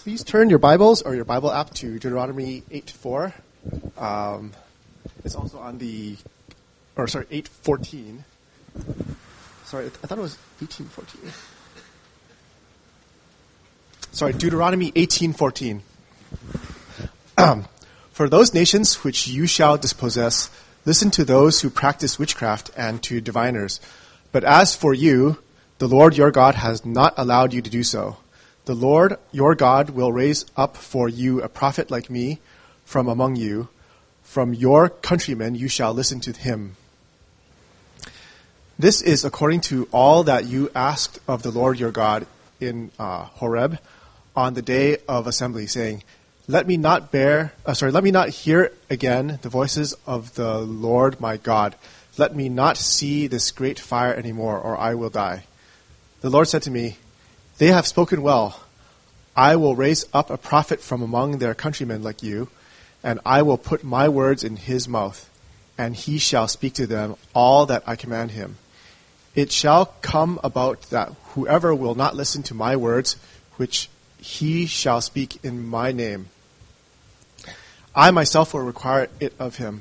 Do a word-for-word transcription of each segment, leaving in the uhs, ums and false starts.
Please turn your Bibles or your Bible app to Deuteronomy eight four. Um, it's also on the, or sorry, eight fourteen. Sorry, I thought it was eighteen fourteen. Sorry, Deuteronomy eighteen fourteen. Um, For those nations which you shall dispossess, listen to those who practice witchcraft and to diviners. But as for you, the Lord your God has not allowed you to do so. The Lord your God will raise up for you a prophet like me from among you. From your countrymen you shall listen to him. This is according to all that you asked of the Lord your God in uh, Horeb on the day of assembly, saying, Let me not bear, uh, sorry, let me not hear again the voices of the Lord my God. Let me not see this great fire anymore, or I will die. The Lord said to me, They have spoken well. I will raise up a prophet from among their countrymen like you, and I will put my words in his mouth, and he shall speak to them all that I command him. It shall come about that whoever will not listen to my words, which he shall speak in my name, I myself will require it of him.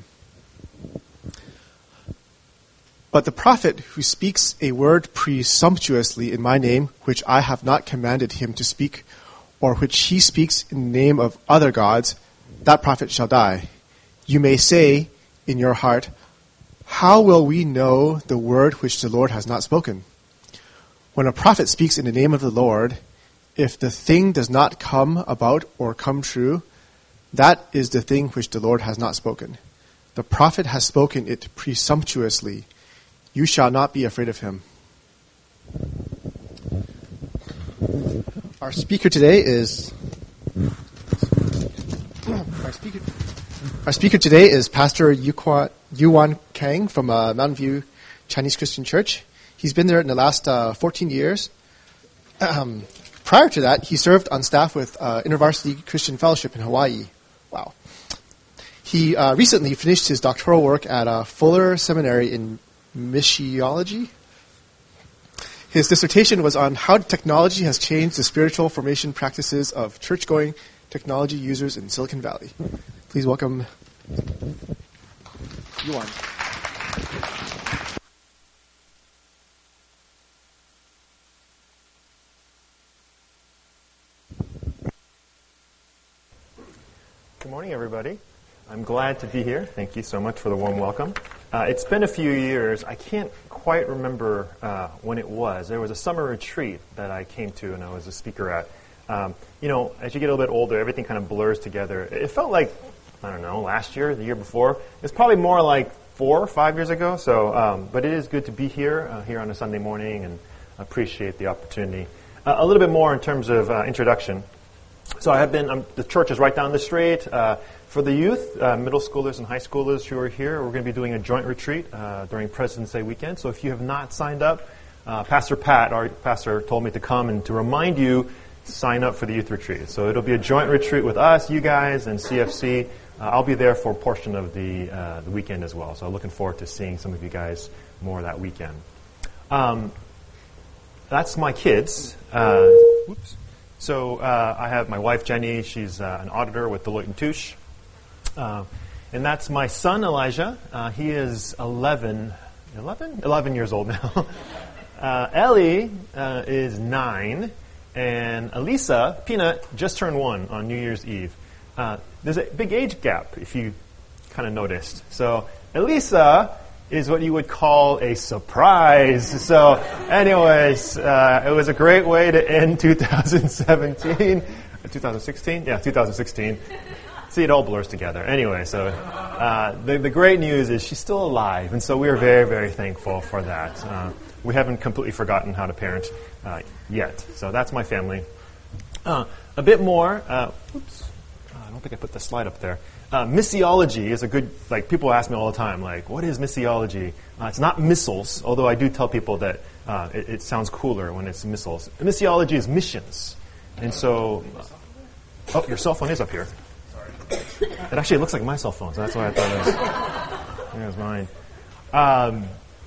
But the prophet who speaks a word presumptuously in my name, which I have not commanded him to speak, or which he speaks in the name of other gods, that prophet shall die. You may say in your heart, How will we know the word which the Lord has not spoken? When a prophet speaks in the name of the Lord, if the thing does not come about or come true, that is the thing which the Lord has not spoken. The prophet has spoken it presumptuously. You shall not be afraid of him. Our speaker today is our speaker. Our speaker today is Pastor Yuan Kang from uh, Mountain View Chinese Christian Church. He's been there in the last uh, fourteen years. Um, prior to that, he served on staff with uh, InterVarsity Christian Fellowship in Hawaii. Wow. He uh, recently finished his doctoral work at uh, Fuller Seminary in missiology. His dissertation was on how technology has changed the spiritual formation practices of church-going technology users in Silicon Valley. Please welcome Yuan. Good morning, everybody. I'm glad to be here. Thank you so much for the warm welcome. Uh, it's been a few years. I can't quite remember uh, when it was. There was a summer retreat that I came to and I was a speaker at. Um, you know, as you get a little bit older, everything kind of blurs together. It felt like, I don't know, last year, the year before. It's probably more like four or five years ago. So, um, but it is good to be here, uh, here on a Sunday morning, and appreciate the opportunity. Uh, a little bit more in terms of uh, introduction. So I have been, um, the church is right down the street. Uh, for the youth, uh, middle schoolers and high schoolers who are here, we're going to be doing a joint retreat uh, during President's Day weekend. So if you have not signed up, uh, Pastor Pat, our pastor, told me to come and to remind you, sign up for the youth retreat. So it'll be a joint retreat with us, you guys, and C F C. Uh, I'll be there for a portion of the, uh, the weekend as well. So I'm looking forward to seeing some of you guys more that weekend. Um, that's my kids. Uh, whoops. So uh, I have my wife, Jenny. She's uh, an auditor with Deloitte and Touche. Uh, and that's my son, Elijah. Uh, he is eleven, eleven? eleven years old now. uh, Ellie uh, is nine. And Elisa, Peanut, just turned one on New Year's Eve. Uh, there's a big age gap, if you kind of noticed. So Elisa is what you would call a surprise. So anyways, uh, it was a great way to end two thousand seventeen. twenty sixteen? Yeah, two thousand sixteen. See, it all blurs together. Anyway, so uh, the, the great news is she's still alive. And so we are very, very thankful for that. Uh, we haven't completely forgotten how to parent uh, yet. So that's my family. Uh, a bit more. Uh, oops. I don't think I put the slide up there. Uh, missiology is a good, like, people ask me all the time, like, what is missiology? Uh, it's not missiles, although I do tell people that uh, it, it sounds cooler when it's missiles. Missiology is missions. And so, uh, oh, your cell phone is up here. Sorry. It actually looks like my cell phone, so that's why I thought it was, it was mine. Um,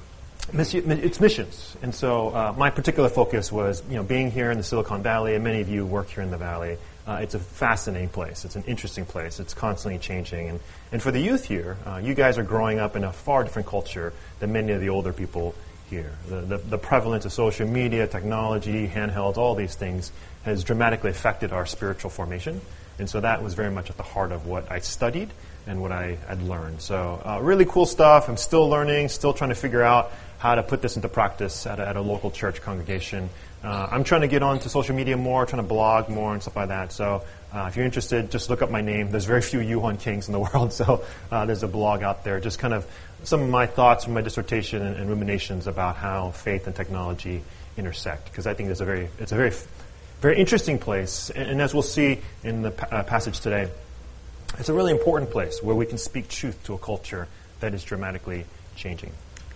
it's missions. And so uh, my particular focus was, you know, being here in the Silicon Valley, and many of you work here in the Valley. Uh, it's a fascinating place. It's an interesting place. It's constantly changing. And, and for the youth here, uh, you guys are growing up in a far different culture than many of the older people here. The, the, the prevalence of social media, technology, handhelds, all these things has dramatically affected our spiritual formation. And so that was very much at the heart of what I studied and what I had learned. So uh, really cool stuff. I'm still learning, still trying to figure out how to put this into practice at a, at a local church congregation. Uh, I'm trying to get onto social media more, trying to blog more and stuff like that. So uh, if you're interested, just look up my name. There's very few Yuhon Kings in the world, so uh, there's a blog out there. Just kind of some of my thoughts from my dissertation and, and ruminations about how faith and technology intersect, because I think it's a very, it's a very, very interesting place. And, and as we'll see in the pa- uh, passage today, it's a really important place where we can speak truth to a culture that is dramatically changing.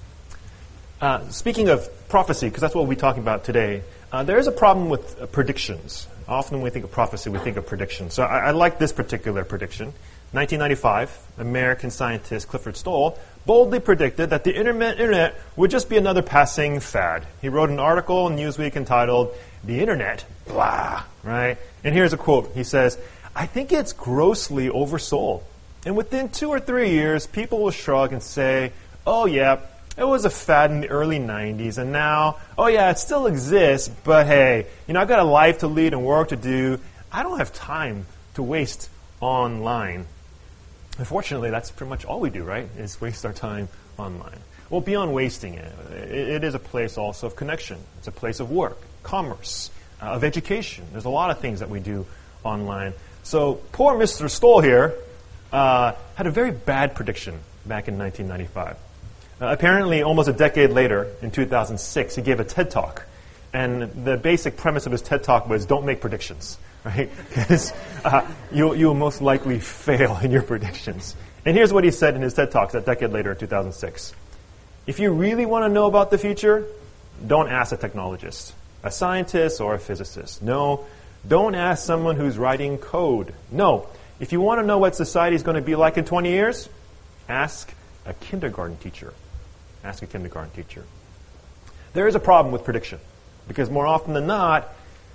Uh, speaking of prophecy, because that's what we'll be talking about today, uh, there is a problem with uh, predictions. Often when we think of prophecy, we think of predictions. So I, I like this particular prediction. nineteen ninety-five, American scientist Clifford Stoll boldly predicted that the internet, internet would just be another passing fad. He wrote an article in Newsweek entitled, "The Internet, Blah," right? And here's a quote. He says, "I think it's grossly oversold. And within two or three years, people will shrug and say, oh yeah, it was a fad in the early nineties, and now, oh yeah, it still exists, but hey, you know, I've got a life to lead and work to do. I don't have time to waste online." Unfortunately, that's pretty much all we do, right, is waste our time online. Well, beyond wasting it, it, it is a place also of connection. It's a place of work, commerce, uh, of education. There's a lot of things that we do online. So poor Mister Stoll here uh, had a very bad prediction back in nineteen ninety-five. Uh, apparently, almost a decade later, in two thousand six, he gave a TED Talk. And the basic premise of his TED Talk was, don't make predictions, right? Because uh, you'll, you'll most likely fail in your predictions. And here's what he said in his TED Talks a decade later in two thousand six. If you really want to know about the future, don't ask a technologist, a scientist, or a physicist. No, don't ask someone who's writing code. No, if you want to know what society is going to be like in twenty years, ask a kindergarten teacher. Ask a kindergarten teacher. There is a problem with prediction, because more often than not,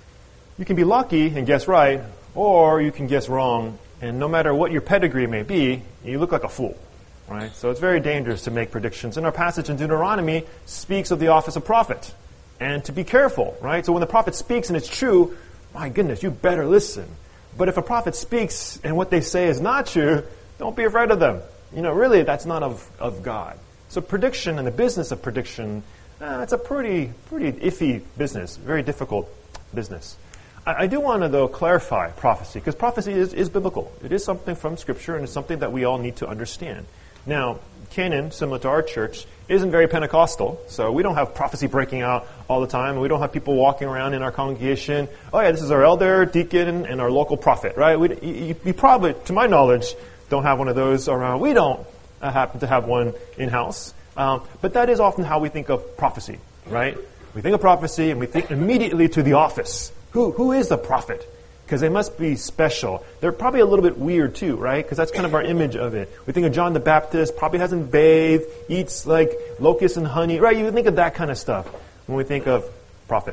you can be lucky and guess right, or you can guess wrong, and no matter what your pedigree may be, you look like a fool, right? So it's very dangerous to make predictions. And our passage in Deuteronomy speaks of the office of prophet, and to be careful, right? So when the prophet speaks and it's true, my goodness, you better listen. But if a prophet speaks and what they say is not true, don't be afraid of them. You know, really, that's not of, of God. So prediction and the business of prediction, uh, it's a pretty pretty iffy business, very difficult business. I, I do want to, though, clarify prophecy, because prophecy is, is biblical. It is something from Scripture, and it's something that we all need to understand. Now, Canaan, similar to our church, isn't very Pentecostal, so we don't have prophecy breaking out all the time. We don't have people walking around in our congregation, oh yeah, this is our elder, deacon, and our local prophet, right? We, you, you probably, to my knowledge, don't have one of those around. We don't uh, happen to have one in-house. Um, but that is often how we think of prophecy, right? We think of prophecy and we think immediately to the office. Who Who is the prophet? Because they must be special. They're probably a little bit weird too, right? Because that's kind of our image of it. We think of John the Baptist, probably hasn't bathed, eats like locusts and honey, right? You think of that kind of stuff when we think of prophet.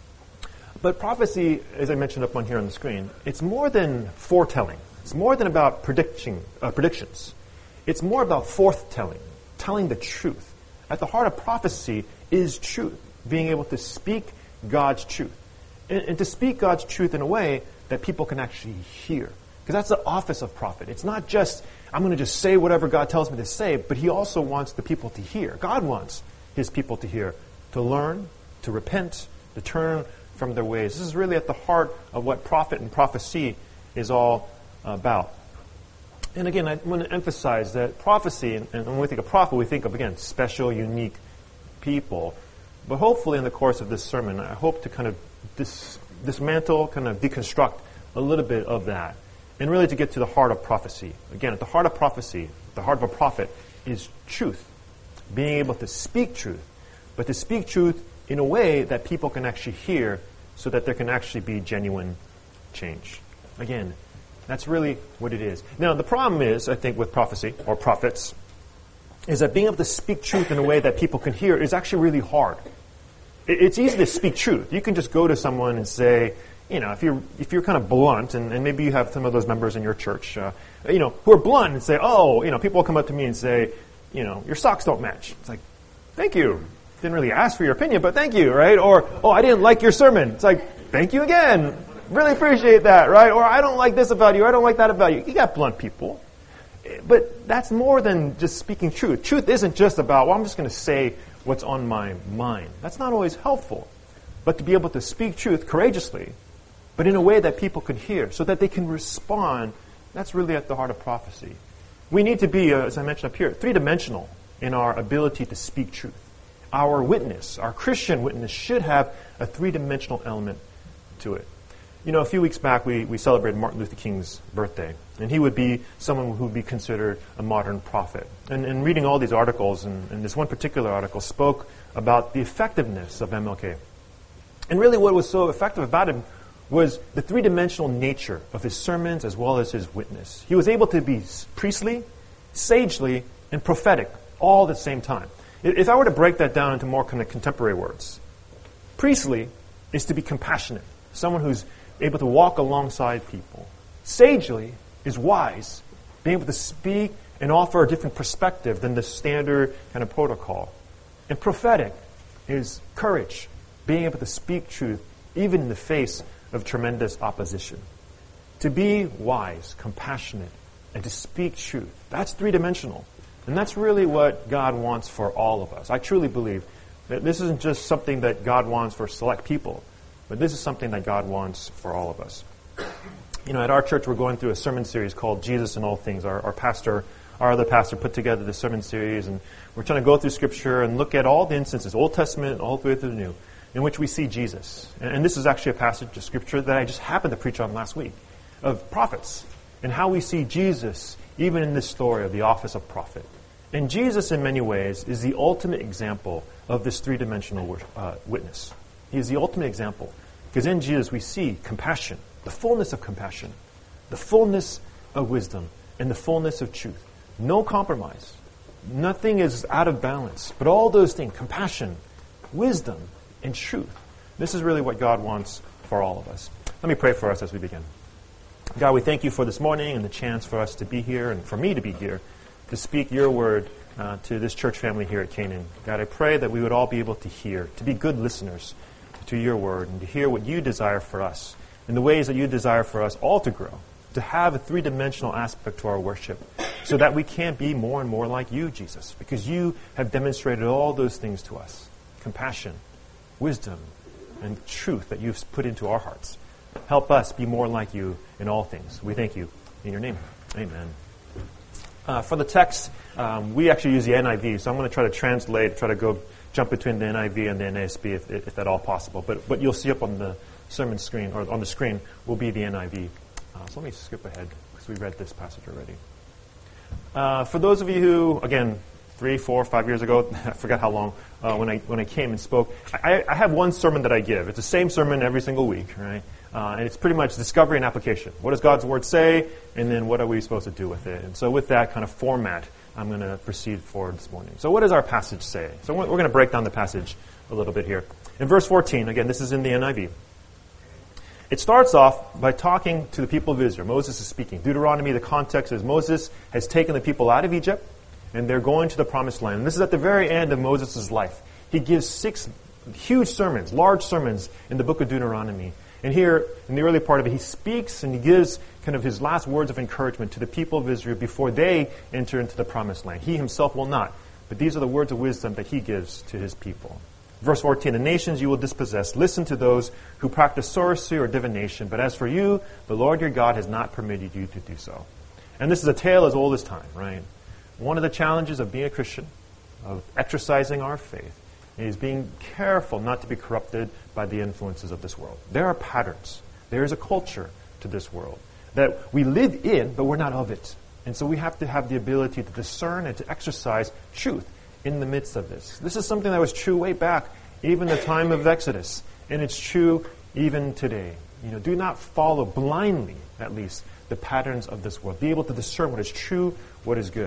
But prophecy, as I mentioned up on here on the screen, it's more than foretelling. It's more than about predicting, uh, predictions. It's more about forthtelling, telling the truth. At the heart of prophecy is truth, being able to speak God's truth. And, and to speak God's truth in a way that people can actually hear. Because that's the office of prophet. It's not just, I'm going to just say whatever God tells me to say, but he also wants the people to hear. God wants his people to hear, to learn, to repent, to turn from their ways. This is really at the heart of what prophet and prophecy is all about. And again, I want to emphasize that prophecy, and, and when we think of prophet, we think of, again, special, unique people. But hopefully in the course of this sermon, I hope to kind of dis- dismantle, kind of deconstruct a little bit of that, and really to get to the heart of prophecy. Again, at the heart of prophecy, the heart of a prophet is truth, being able to speak truth, but to speak truth in a way that people can actually hear so that there can actually be genuine change. Again, that's really what it is. Now, the problem is, I think, with prophecy, or prophets, is that being able to speak truth in a way that people can hear is actually really hard. It's easy to speak truth. You can just go to someone and say, you know, if you're if you're kind of blunt, and, and maybe you have some of those members in your church, uh, you know, who are blunt and say, oh, you know, people will come up to me and say, you know, your socks don't match. It's like, thank you. Didn't really ask for your opinion, but thank you, right? Or, oh, I didn't like your sermon. It's like, thank you again. Really appreciate that, right? Or, I don't like this about you. I don't like that about you. You got blunt people. But that's more than just speaking truth. Truth isn't just about, well, I'm just going to say what's on my mind. That's not always helpful. But to be able to speak truth courageously, but in a way that people can hear, so that they can respond, that's really at the heart of prophecy. We need to be, uh, as I mentioned up here, three-dimensional in our ability to speak truth. Our witness, our Christian witness, should have a three-dimensional element to it. You know, a few weeks back, we, we celebrated Martin Luther King's birthday. And he would be someone who would be considered a modern prophet. And, and reading all these articles, and, and this one particular article spoke about the effectiveness of M L K. And really what was so effective about him was the three-dimensional nature of his sermons as well as his witness. He was able to be priestly, sagely, and prophetic all at the same time. If I were to break that down into more kind of contemporary words, priestly is to be compassionate, someone who's able to walk alongside people. Sagely is wise, being able to speak and offer a different perspective than the standard kind of protocol. And prophetic is courage, being able to speak truth even in the face of tremendous opposition. To be wise, compassionate, and to speak truth, that's three-dimensional. And that's really what God wants for all of us. I truly believe that this isn't just something that God wants for select people, but this is something that God wants for all of us. You know, at our church, we're going through a sermon series called Jesus in All Things. Our, our pastor, our other pastor, put together this sermon series, and we're trying to go through Scripture and look at all the instances, Old Testament, all the way through the New, in which we see Jesus. And, and this is actually a passage of Scripture that I just happened to preach on last week, of prophets, and how we see Jesus, even in this story of the office of prophet. And Jesus, in many ways, is the ultimate example of this three-dimensional uh, witness. He is the ultimate example. Because in Jesus we see compassion, the fullness of compassion, the fullness of wisdom, and the fullness of truth. No compromise. Nothing is out of balance. But all those things, compassion, wisdom, and truth. This is really what God wants for all of us. Let me pray for us as we begin. God, we thank you for this morning and the chance for us to be here and for me to be here to speak your word uh, to this church family here at Canaan. God, I pray that we would all be able to hear, to be good listeners to your word, and to hear what you desire for us, in the ways that you desire for us all to grow, to have a three-dimensional aspect to our worship, so that we can be more and more like you, Jesus, because you have demonstrated all those things to us, compassion, wisdom, and truth that you've put into our hearts. Help us be more like you in all things. We thank you. In your name, amen. Uh, for the text, um, we actually use the N I V, so I'm going to try to translate, try to go jump between the N I V and the N A S B if, if at all possible. But what you'll see up on the sermon screen, or on the screen, will be the N I V. Uh, so let me skip ahead, because we read this passage already. Uh, for those of you who, again, three, four, five years ago, I forgot how long, uh, when I when I came and spoke, I, I have one sermon that I give. It's the same sermon every single week, right? Uh, and it's pretty much discovery and application. What does God's Word say? And then what are we supposed to do with it? And so with that kind of format, I'm going to proceed forward this morning. So what does our passage say? So we're going to break down the passage a little bit here. In verse fourteen, again, this is in the N I V. It starts off by talking to the people of Israel. Moses is speaking. Deuteronomy, the context is Moses has taken the people out of Egypt, and they're going to the promised land. And this is at the very end of Moses' life. He gives six huge sermons, large sermons in the book of Deuteronomy. And here, in the early part of it, he speaks and he gives kind of his last words of encouragement to the people of Israel before they enter into the promised land. He himself will not, but these are the words of wisdom that he gives to his people. Verse fourteen, the nations you will dispossess. Listen to those who practice sorcery or divination. But as for you, the Lord your God has not permitted you to do so. And this is a tale as old as time, right? One of the challenges of being a Christian, of exercising our faith, is being careful not to be corrupted by the influences of this world. There are patterns. There is a culture to this world that we live in, but we're not of it. And so we have to have the ability to discern and to exercise truth in the midst of this. This is something that was true way back, even the time of Exodus. And it's true even today. You know, do not follow blindly, at least, the patterns of this world. Be able to discern what is true, what is good.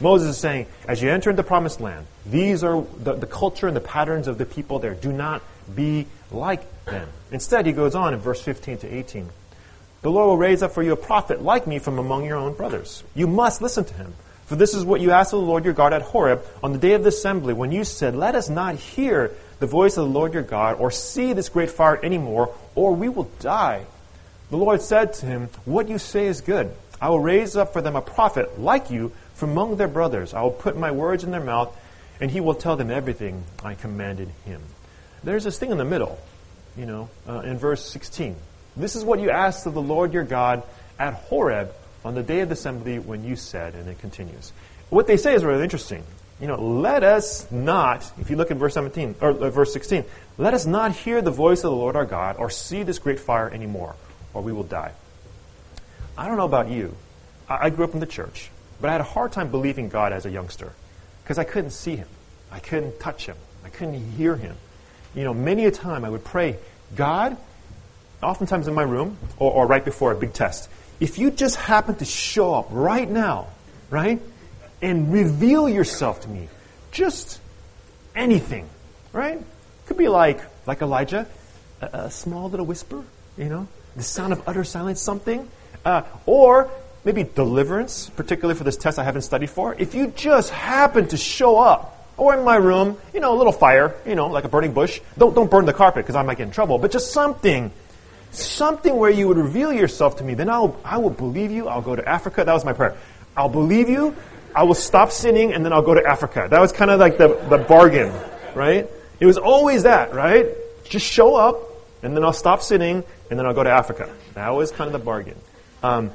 Moses is saying, as you enter into the promised land, these are the, the culture and the patterns of the people there. Do not be like them. Instead, he goes on in verse fifteen to eighteen. The Lord will raise up for you a prophet like me from among your own brothers. You must listen to him. For this is what you asked of the Lord your God at Horeb on the day of the assembly, when you said, let us not hear the voice of the Lord your God or see this great fire anymore, or we will die. The Lord said to him, what you say is good. I will raise up for them a prophet like you from among their brothers. I will put my words in their mouth, and he will tell them everything I commanded him. There's this thing in the middle, you know, uh, in verse sixteen. This is what you asked of the Lord your God at Horeb on the day of the assembly when you said, and it continues. What they say is really interesting. You know, let us not, if you look at verse seventeen, or uh, verse sixteen, let us not hear the voice of the Lord our God or see this great fire anymore, or we will die. I don't know about you. I, I grew up in the church, but I had a hard time believing God as a youngster because I couldn't see him. I couldn't touch him. I couldn't hear him. You know, many a time I would pray, God, oftentimes in my room or, or right before a big test, if you just happen to show up right now, right, and reveal yourself to me, just anything, right? Could be like, like Elijah, a, a small little whisper, you know, the sound of utter silence, something, uh, or maybe deliverance, particularly for this test I haven't studied for. If you just happen to show up, or in my room, you know, a little fire, you know, like a burning bush. Don't don't burn the carpet because I might get in trouble, but just something. Something where you would reveal yourself to me, then I'll, I will believe you. I'll go to Africa. That was my prayer. I'll believe you. I will stop sinning, and then I'll go to Africa. That was kind of like the, the bargain, right? It was always that, right? Just show up, and then I'll stop sinning, and then I'll go to Africa. That was kind of the bargain. Um,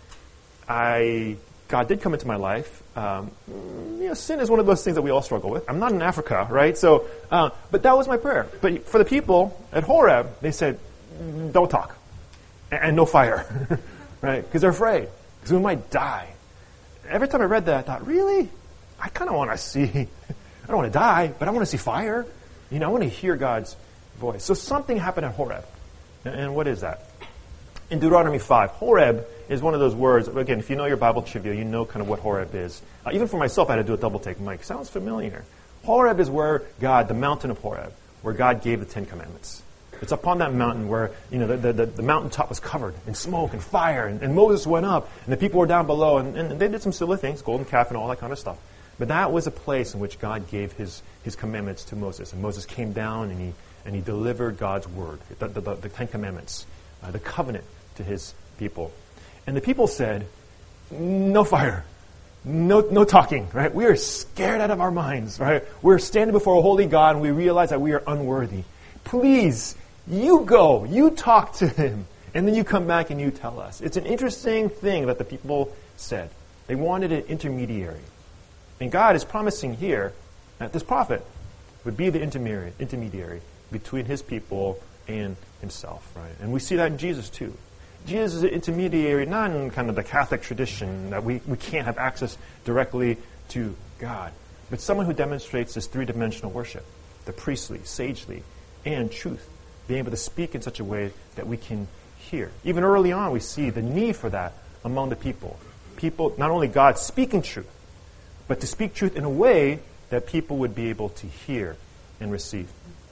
I God did come into my life. Um, you know, sin is one of those things that we all struggle with. I'm not in Africa, right? So, uh, but that was my prayer. But for the people at Horeb, they said, don't talk. And, and no fire. Right? Because they're afraid. Because we might die. Every time I read that, I thought, really? I kind of want to see, I don't want to die, but I want to see fire. You know, I want to hear God's voice. So something happened at Horeb. And, and what is that? In Deuteronomy five, Horeb is one of those words. Again, if you know your Bible trivia, you know kind of what Horeb is. Uh, even for myself, I had to do a double take. Mike, sounds familiar. Horeb is where God, the mountain of Horeb, where God gave the Ten Commandments. It's upon that mountain where, you know, the, the, the mountaintop was covered in smoke and fire, and, and Moses went up, and the people were down below, and, and they did some silly things, golden calf and all that kind of stuff. But that was a place in which God gave his, his commandments to Moses. And Moses came down, and he, and he delivered God's word, the, the, the, the Ten Commandments, uh, the covenant to his people. And the people said, no fire, no no talking, right? We are scared out of our minds, right? We're standing before a holy God, and we realize that we are unworthy. Please, you go, you talk to him, and then you come back and you tell us. It's an interesting thing that the people said. They wanted an intermediary. And God is promising here that this prophet would be the intermediary, intermediary between his people and himself, right? And we see that in Jesus too. Jesus is an intermediary, not in kind of the Catholic tradition that we, we can't have access directly to God, but someone who demonstrates this three-dimensional worship, the priestly, sagely, and truth, being able to speak in such a way that we can hear. Even early on, we see the need for that among the people. People, not only God speaking truth, but to speak truth in a way that people would be able to hear and receive.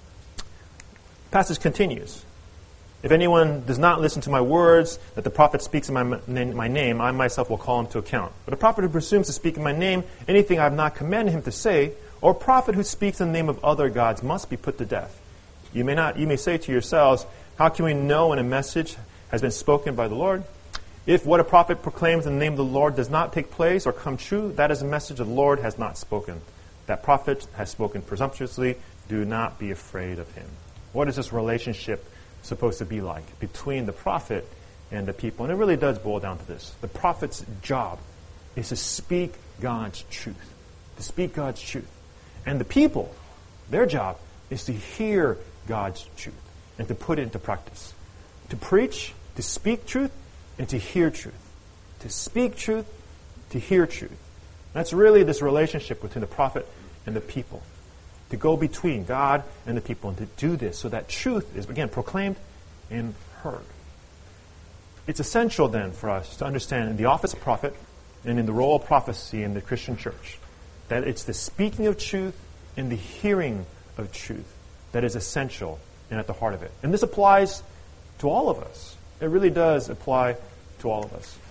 The passage continues. If anyone does not listen to my words that the prophet speaks in my, my name, I myself will call him to account. But a prophet who presumes to speak in my name anything I have not commanded him to say, or a prophet who speaks in the name of other gods must be put to death. You may not. You may say to yourselves, how can we know when a message has been spoken by the Lord? If what a prophet proclaims in the name of the Lord does not take place or come true, that is a message the Lord has not spoken. That prophet has spoken presumptuously. Do not be afraid of him. What is this relationship supposed to be like between the prophet and the people? And it really does boil down to this. The prophet's job is to speak God's truth. To speak God's truth. And the people, their job is to hear God's truth and to put it into practice. To preach, to speak truth, and to hear truth. To speak truth, to hear truth. That's really this relationship between the prophet and the people. To go between God and the people and to do this so that truth is, again, proclaimed and heard. It's essential then for us to understand in the office of prophet and in the role of prophecy in the Christian church, that it's the speaking of truth and the hearing of truth that is essential and at the heart of it. And this applies to all of us. It really does apply to all of us.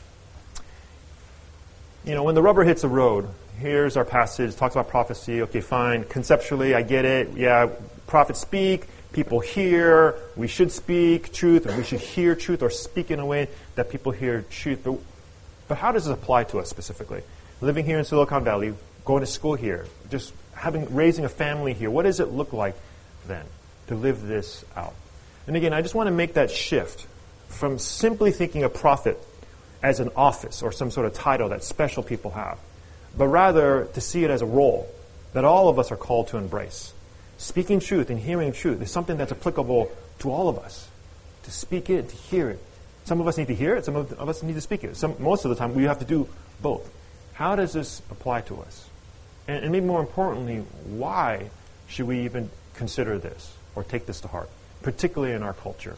You know, when the rubber hits the road, here's our passage, talks about prophecy. Okay, fine. Conceptually, I get it. Yeah, prophets speak, people hear, we should speak truth, or we should hear truth, or speak in a way that people hear truth. But, but how does this apply to us specifically? Living here in Silicon Valley, going to school here, just having raising a family here, what does it look like then to live this out? And again, I just want to make that shift from simply thinking a prophet as an office or some sort of title that special people have, but rather to see it as a role that all of us are called to embrace. Speaking truth and hearing truth is something that's applicable to all of us. To speak it, to hear it. Some of us need to hear it, some of us need to speak it. Some, most of the time, we have to do both. How does this apply to us? And, and maybe more importantly, why should we even consider this or take this to heart, particularly in our culture?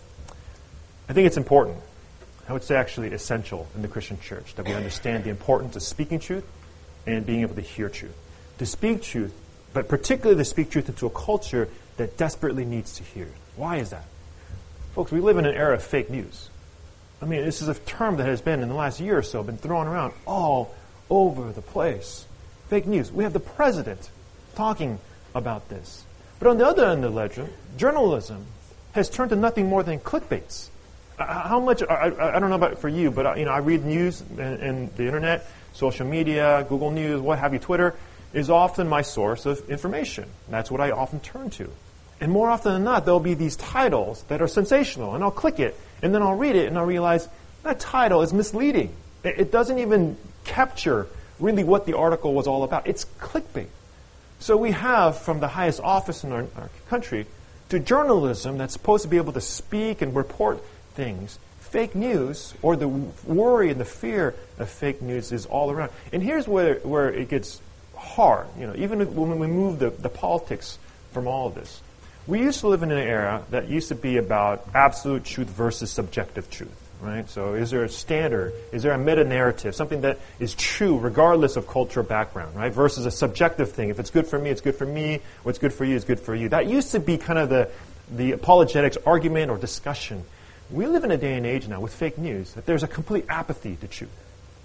I think it's important. I would say actually essential in the Christian church that we understand the importance of speaking truth and being able to hear truth. To speak truth, but particularly to speak truth into a culture that desperately needs to hear it. Why is that? Folks, we live in an era of fake news. I mean, this is a term that has been, in the last year or so, been thrown around all over the place. Fake news. We have the president talking about this. But on the other end of the ledger, journalism has turned to nothing more than clickbaits. How much, I, I don't know about for you, but you know, I read news and, and the internet, social media, Google News, what have you, Twitter, is often my source of information. That's what I often turn to. And more often than not, there'll be these titles that are sensational, and I'll click it, and then I'll read it, and I'll realize that title is misleading. It, it doesn't even capture really what the article was all about. It's clickbait. So we have, from the highest office in our, our country, to journalism that's supposed to be able to speak and report things, fake news, or the worry and the fear of fake news is all around. And here's where where it gets hard, you know, even when we move the, the politics from all of this. We used to live in an era that used to be about absolute truth versus subjective truth, right? So is there a standard? Is there a meta-narrative, something that is true regardless of cultural background, right? Versus a subjective thing. If it's good for me, it's good for me. What's good for you is good for you. That used to be kind of the, the apologetics argument or discussion. We live in a day and age now with fake news that there's a complete apathy to truth.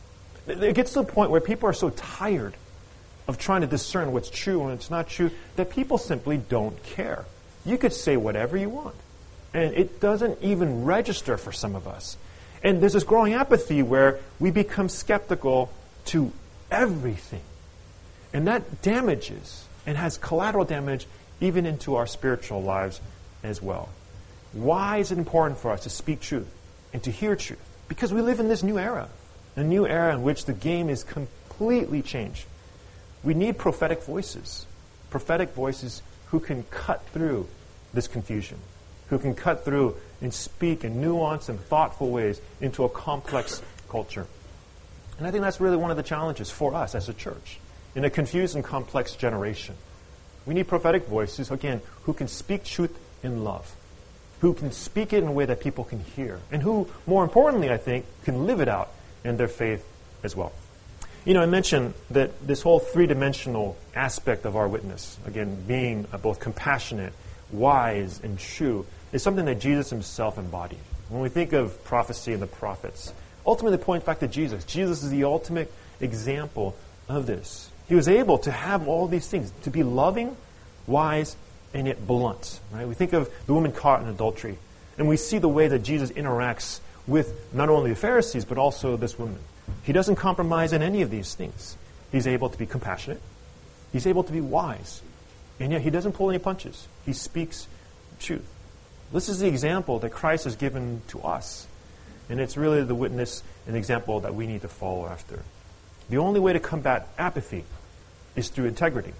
It gets to the point where people are so tired of trying to discern what's true and what's not true that people simply don't care. You could say whatever you want, and it doesn't even register for some of us. And there's this growing apathy where we become skeptical to everything. And that damages and has collateral damage even into our spiritual lives as well. Why is it important for us to speak truth and to hear truth? Because we live in this new era, a new era in which the game is completely changed. We need prophetic voices, prophetic voices who can cut through this confusion, who can cut through and speak in nuanced and thoughtful ways into a complex culture. And I think that's really one of the challenges for us as a church in a confused and complex generation. We need prophetic voices, again, who can speak truth in love, who can speak it in a way that people can hear, and who, more importantly, I think, can live it out in their faith as well. You know, I mentioned that this whole three-dimensional aspect of our witness, again, being both compassionate, wise, and true, is something that Jesus himself embodied. When we think of prophecy and the prophets, ultimately point back to Jesus. Jesus is the ultimate example of this. He was able to have all these things, to be loving, wise, and yet blunt. Right? We think of the woman caught in adultery, and we see the way that Jesus interacts with not only the Pharisees, but also this woman. He doesn't compromise in any of these things. He's able to be compassionate. He's able to be wise. And yet he doesn't pull any punches. He speaks truth. This is the example that Christ has given to us. And it's really the witness and example that we need to follow after. The only way to combat apathy is through integrity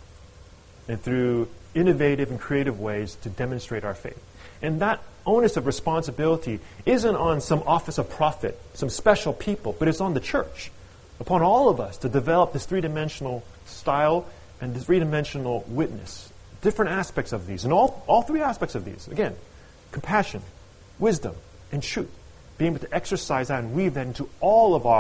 and through innovative and creative ways to demonstrate our faith. And that onus of responsibility isn't on some office of prophet, some special people, but it's on the church, upon all of us to develop this three-dimensional style and this three-dimensional witness. Different aspects of these, and all, all three aspects of these. Again, compassion, wisdom, and truth. Being able to exercise that and weave that into all of our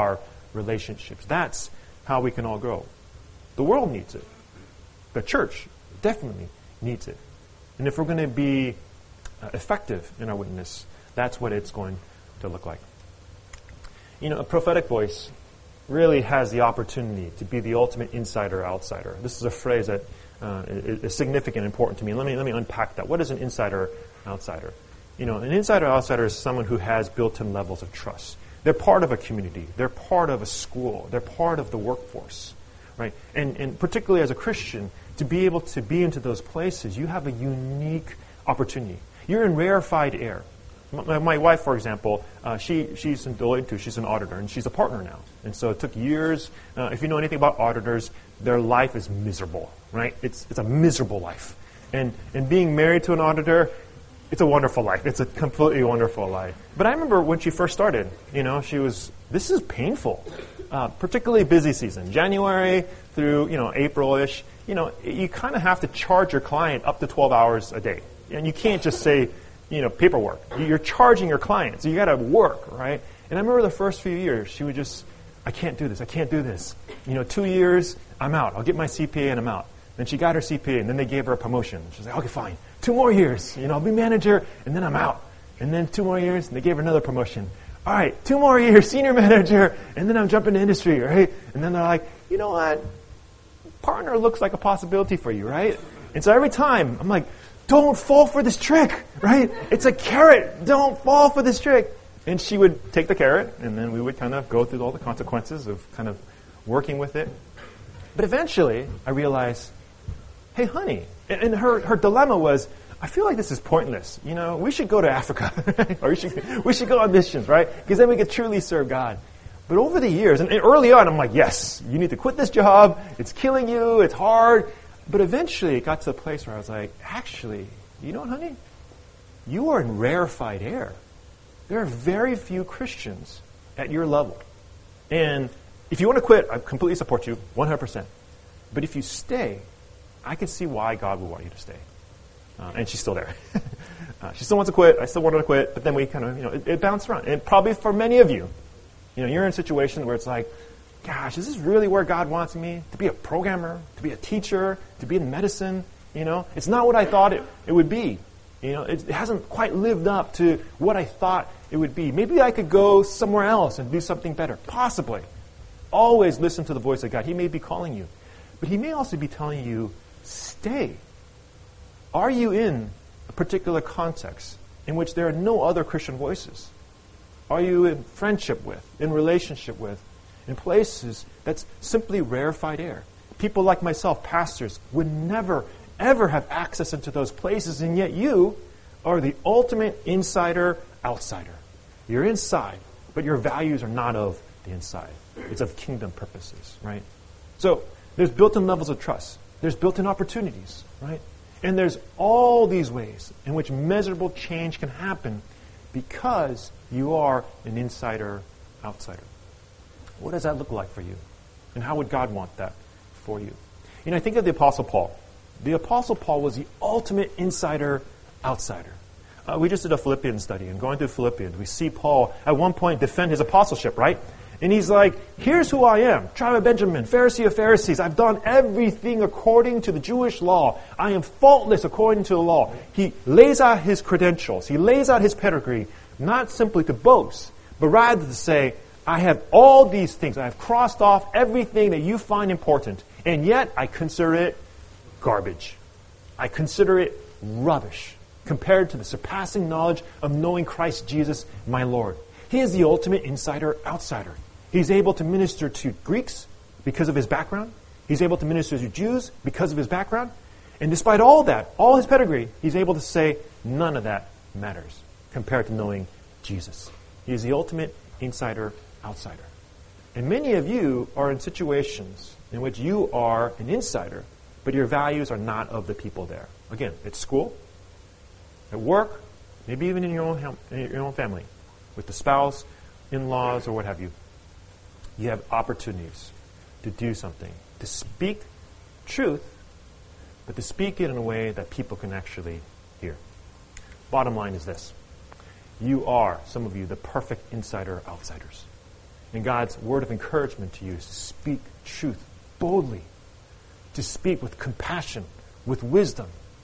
relationships. That's how we can all grow. The world needs it. The church definitely needs it. And if we're going to be uh, effective in our witness, that's what it's going to look like. You know, a prophetic voice really has the opportunity to be the ultimate insider-outsider. This is a phrase that uh, is significant and important to me. Let me let me unpack that. What is an insider-outsider? You know, an insider-outsider is someone who has built-in levels of trust. They're part of a community. They're part of a school. They're part of the workforce, right? And and particularly as a Christian, to be able to be into those places, you have a unique opportunity. You're in rarefied air. My, my wife, for example, uh, she she's in Deloitte too. She's an auditor, and she's a partner now. And so it took years. Uh, if you know anything about auditors, their life is miserable, right? It's it's a miserable life. And and being married to an auditor, it's a wonderful life. It's a completely wonderful life. But I remember when she first started, you know, she was, this is painful. Uh, particularly busy season, January through, you know, April-ish. You know, you kind of have to charge your client up to twelve hours a day. And you can't just say, you know, paperwork. You're charging your client, so you got to work, right? And I remember the first few years, she would just, I can't do this, I can't do this. You know, two years, I'm out. I'll get my C P A and I'm out. Then she got her C P A, and then they gave her a promotion. She's like, okay, fine. Two more years, you know, I'll be manager, and then I'm out. And then two more years, and they gave her another promotion. All right, two more years, senior manager, and then I'm jumping to industry, right? And then they're like, you know what? Partner looks like a possibility for you, right? And so every time, I'm like, don't fall for this trick, right? It's a carrot. Don't fall for this trick. And she would take the carrot, and then we would kind of go through all the consequences of kind of working with it. But eventually, I realized, hey, honey, and her, her dilemma was, I feel like this is pointless. You know, we should go to Africa, or we should, we should go on missions, right? Because then we could truly serve God. But over the years, and early on, I'm like, yes, you need to quit this job. It's killing you. It's hard. But eventually, it got to a place where I was like, actually, you know what, honey? You are in rarefied air. There are very few Christians at your level. And if you want to quit, I completely support you, one hundred percent. But if you stay, I can see why God would want you to stay. Uh, and she's still there. uh, she still wants to quit. I still want her to quit. But then we kind of, you know, it, it bounced around. And probably for many of you, you know, you're in a situation where it's like, gosh, is this really where God wants me? To be a programmer, to be a teacher, to be in medicine? You know, it's not what I thought it, it would be. You know, it, it hasn't quite lived up to what I thought it would be. Maybe I could go somewhere else and do something better. Possibly. Always listen to the voice of God. He may be calling you. But he may also be telling you, stay. Are you in a particular context in which there are no other Christian voices? Are you in friendship with, in relationship with, in places that's simply rarefied air? People like myself, pastors, would never, ever have access into those places, and yet you are the ultimate insider-outsider. You're inside, but your values are not of the inside. It's of kingdom purposes, right? So there's built-in levels of trust. There's built-in opportunities, right? And there's all these ways in which measurable change can happen because you are an insider-outsider. What does that look like for you? And how would God want that for you? You know, I think of the Apostle Paul. The Apostle Paul was the ultimate insider-outsider. Uh, we just did a Philippians study, and going through Philippians, we see Paul at one point defend his apostleship, right? And he's like, here's who I am, tribe of Benjamin, Pharisee of Pharisees. I've done everything according to the Jewish law. I am faultless according to the law. He lays out his credentials. He lays out his pedigree, not simply to boast, but rather to say, I have all these things. I have crossed off everything that you find important, and yet I consider it garbage. I consider it rubbish compared to the surpassing knowledge of knowing Christ Jesus, my Lord. He is the ultimate insider-outsider. He's able to minister to Greeks because of his background. He's able to minister to Jews because of his background. And despite all that, all his pedigree, he's able to say none of that matters compared to knowing Jesus. He is the ultimate insider-outsider. And many of you are in situations in which you are an insider, but your values are not of the people there. Again, at school, at work, maybe even in your own, in your own family, with the spouse, in-laws, or what have you. You have opportunities to do something, to speak truth, but to speak it in a way that people can actually hear. Bottom line is this. You are, some of you, the perfect insider-outsiders. And God's word of encouragement to you is to speak truth boldly, to speak with compassion, with wisdom,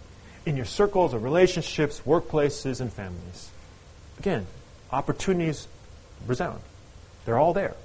in your circles of relationships, workplaces, and families. Again, opportunities resound. They're all there.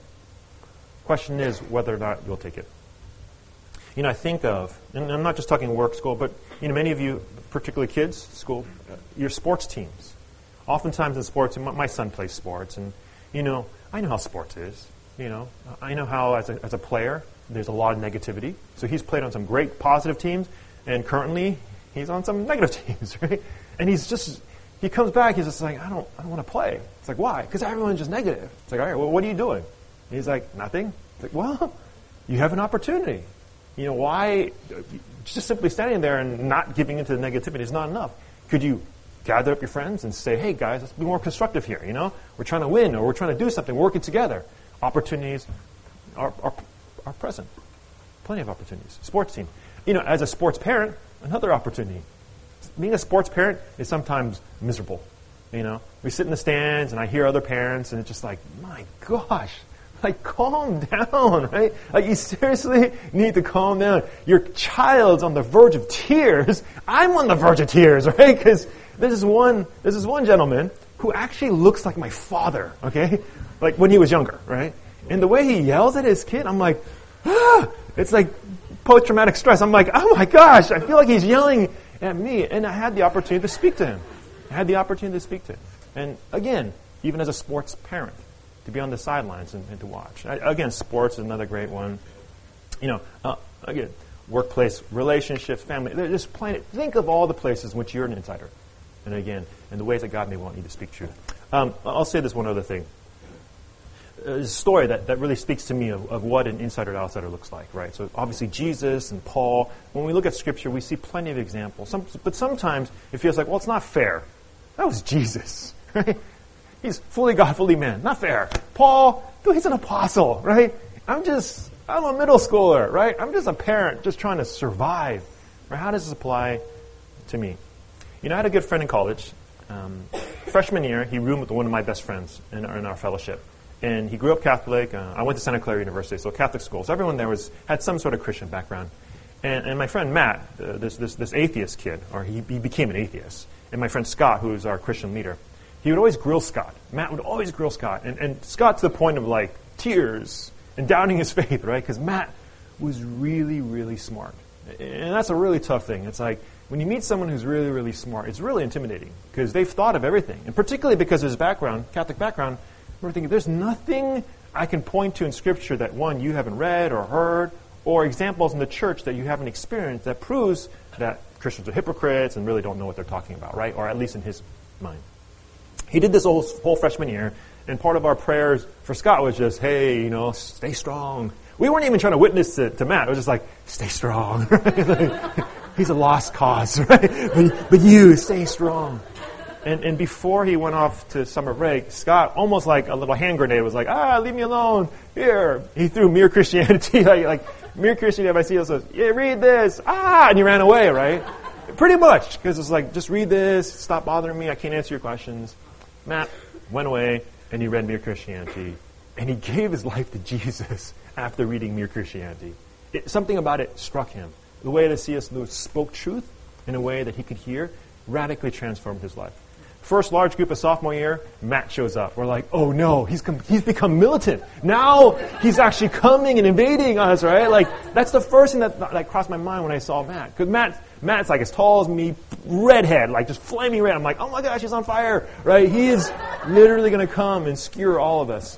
Question is whether or not you'll take it. You know, I think of, and I'm not just talking work, school, but you know, many of you, particularly kids, school, uh, your sports teams. Oftentimes in sports, and my, my son plays sports, and you know, I know how sports is. You know, I know how as a, as a player, there's a lot of negativity. So he's played on some great positive teams, and currently he's on some negative teams, right? And he's just, he comes back, he's just like, I don't, I don't want to play. It's like, why? Because everyone's just negative. It's like, all right, well, what are you doing? And he's like, nothing. It's like, well, you have an opportunity. You know, why, just simply standing there and not giving into the negativity is not enough. Could you gather up your friends and say, hey guys, let's be more constructive here, you know? We're trying to win, or we're trying to do something, we're working together. Opportunities are, are, are present. Plenty of opportunities. Sports team. You know, as a sports parent, another opportunity. Being a sports parent is sometimes miserable. You know, we sit in the stands and I hear other parents and it's just like, my gosh, like calm down, right? Like you seriously need to calm down. Your child's on the verge of tears. I'm on the verge of tears, right? Because this is one, this is one gentleman who actually looks like my father, okay? Like when he was younger, right? And the way he yells at his kid, I'm like, ah! It's like post-traumatic stress. I'm like, oh my gosh, I feel like he's yelling at me. And I had the opportunity to speak to him. I had the opportunity to speak to him. And again, even as a sports parent, to be on the sidelines and, and to watch. I, again, sports is another great one. You know, uh, again, workplace, relationships, family. There's plenty. Think of all the places in which you're an insider. And again, and the ways that God may want you to speak truth. Um, I'll say this one other thing. There's a story that, that really speaks to me of, of what an insider and outsider looks like, right? So obviously Jesus and Paul, when we look at Scripture, we see plenty of examples. Some, but sometimes it feels like, well, it's not fair. That was Jesus, right? He's fully God, fully man. Not fair. Paul, dude, he's an apostle, right? I'm just, I'm a middle schooler, right? I'm just a parent just trying to survive. Right? How does this apply to me? You know, I had a good friend in college. Um, freshman year, he roomed with one of my best friends in our, in our fellowship. And he grew up Catholic. Uh, I went to Santa Clara University, so Catholic school. So everyone there was had some sort of Christian background. And, and my friend Matt, uh, this, this this atheist kid, or he, he became an atheist. And my friend Scott, who is our Christian leader, he would always grill Scott. Matt would always grill Scott. And, and Scott to the point of like tears and doubting his faith, right? Because Matt was really, really smart. And that's a really tough thing. It's like when you meet someone who's really, really smart, it's really intimidating because they've thought of everything. And particularly because of his background, Catholic background, we're thinking there's nothing I can point to in Scripture that, one, you haven't read or heard, or examples in the church that you haven't experienced that proves that Christians are hypocrites and really don't know what they're talking about, right? Or at least in his mind. He did this whole, whole freshman year, and part of our prayers for Scott was just, hey, you know, stay strong. We weren't even trying to witness to, to Matt. It was just like, stay strong. Like, he's a lost cause, right? But, but you, stay strong. And, and before he went off to summer break, Scott, almost like a little hand grenade, was like, ah, leave me alone. Here. He threw Mere Christianity, like, like Mere Christianity, if I see it, says, yeah, read this. Ah, and he ran away, right? Pretty much, because it's like, just read this, stop bothering me, I can't answer your questions. Matt went away, and he read Mere Christianity, and he gave his life to Jesus after reading Mere Christianity. It, something about it struck him. The way that C S Lewis spoke truth in a way that he could hear radically transformed his life. First large group of sophomore year, Matt shows up. We're like, oh no, he's com- he's become militant. Now he's actually coming and invading us, right? Like, that's the first thing that, that crossed my mind when I saw Matt. Because Matt, Matt's like as tall as me, redhead, like just flaming red. I'm like, oh my gosh, he's on fire, right? He is literally going to come and skewer all of us.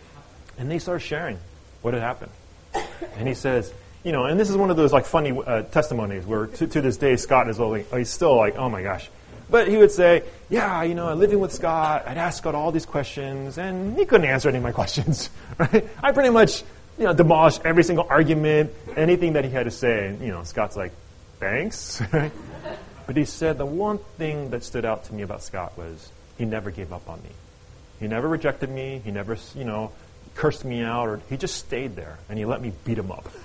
And they start sharing what had happened. And he says, you know, and this is one of those like funny uh, testimonies where to, to this day Scott is only, he's still like, oh my gosh. But he would say, yeah, you know, living with Scott, I'd ask Scott all these questions, and he couldn't answer any of my questions, right? I pretty much, you know, demolished every single argument, anything that he had to say. And, you know, Scott's like, thanks. But he said the one thing that stood out to me about Scott was he never gave up on me. He never rejected me. He never, you know, cursed me out, or he just stayed there, and he let me beat him up.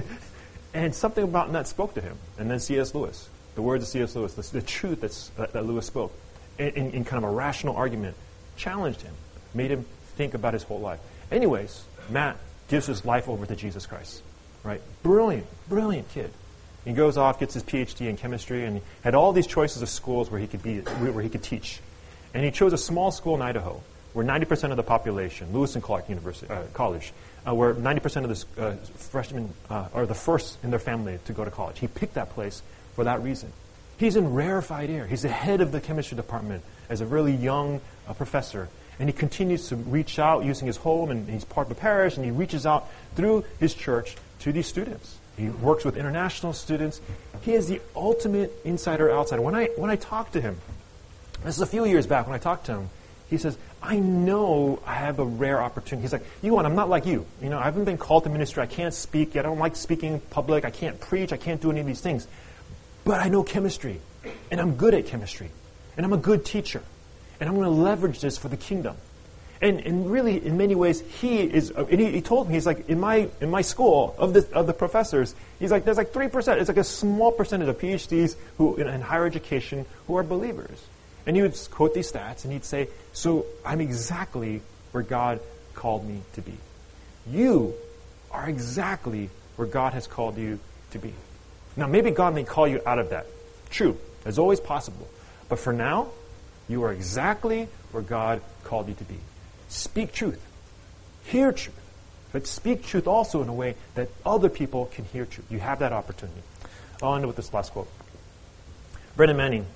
And something about that spoke to him. And then C S Lewis. The words of C S Lewis, the, the truth that's, that, that Lewis spoke, in, in, in kind of a rational argument, challenged him, made him think about his whole life. Anyways, Matt gives his life over to Jesus Christ. Right? Brilliant, brilliant kid. He goes off, gets his P H D in chemistry, and had all these choices of schools where he could be, where he could teach. And he chose a small school in Idaho, where ninety percent of the population, Lewis and Clark University uh, College, uh, where ninety percent of the uh, freshmen uh, are the first in their family to go to college. He picked that place for that reason. He's in rarefied air. He's the head of the chemistry department as a really young uh, professor. And he continues to reach out using his home, and he's part of a parish, and he reaches out through his church to these students. He works with international students. He is the ultimate insider-outsider. When I when I talked to him, this is a few years back, when I talked to him, he says, I know I have a rare opportunity. He's like, Yuan, I'm not like you. You know, I haven't been called to ministry. I can't speak yet. I don't like speaking in public. I can't preach. I can't do any of these things. But I know chemistry, and I'm good at chemistry, and I'm a good teacher, and I'm going to leverage this for the kingdom. And, and really, in many ways, he is. Uh, and he, he told me, he's like, in my in my school of the of the professors, he's like, there's like three percent. It's like a small percentage of P H Ds who in, in higher education who are believers. And he would quote these stats, and he'd say, "So I'm exactly where God called me to be. You are exactly where God has called you to be." Now, maybe God may call you out of that. True, it's always possible. But for now, you are exactly where God called you to be. Speak truth. Hear truth. But speak truth also in a way that other people can hear truth. You have that opportunity. I'll end with this last quote. Brennan Manning,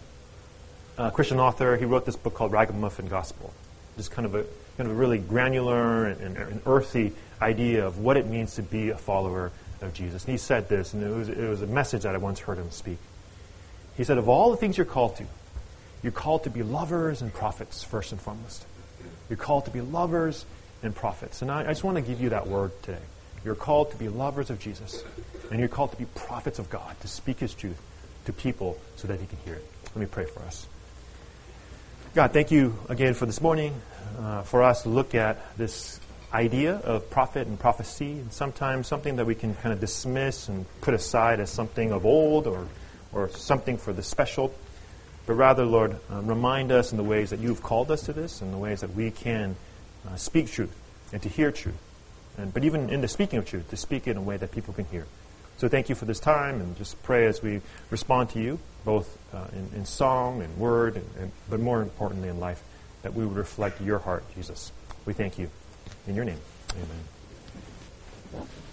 a Christian author, he wrote this book called Ragamuffin Gospel. Just kind of a kind of a really granular and, and, and earthy idea of what it means to be a follower of Jesus. And he said this, and it was, it was a message that I once heard him speak. He said, of all the things you're called to, you're called to be lovers and prophets, first and foremost. You're called to be lovers and prophets. And I, I just want to give you that word today. You're called to be lovers of Jesus. And you're called to be prophets of God, to speak His truth to people so that He can hear it. Let me pray for us. God, thank you again for this morning, uh, for us to look at this idea of prophet and prophecy, and sometimes something that we can kind of dismiss and put aside as something of old or, or something for the special. But rather, Lord, um, remind us in the ways that you've called us to this, and the ways that we can uh, speak truth and to hear truth. And, but even in the speaking of truth, to speak it in a way that people can hear. So thank you for this time, and just pray as we respond to you, both uh, in, in song and word, and, and, but more importantly in life, that we would reflect your heart, Jesus. We thank you. In your name, amen.